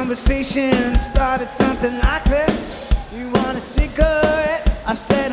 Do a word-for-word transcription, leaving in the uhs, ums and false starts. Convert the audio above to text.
conversation started something like this. You want a cigarette? I said